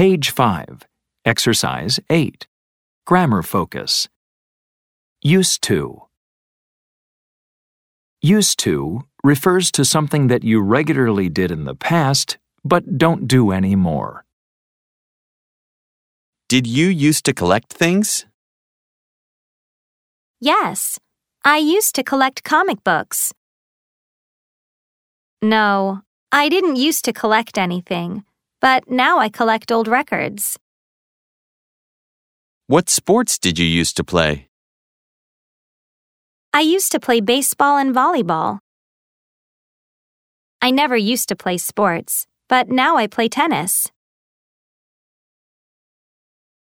Page 5. Exercise 8. Grammar focus. Used to. Used to refers to something that you regularly did in the past but don't do anymore. Did you used to collect things? Yes, I used to collect comic books. No, I didn't used to collect anything, but now I collect old records. What sports did you used to play? I used to play baseball and volleyball. I never used to play sports, but now I play tennis.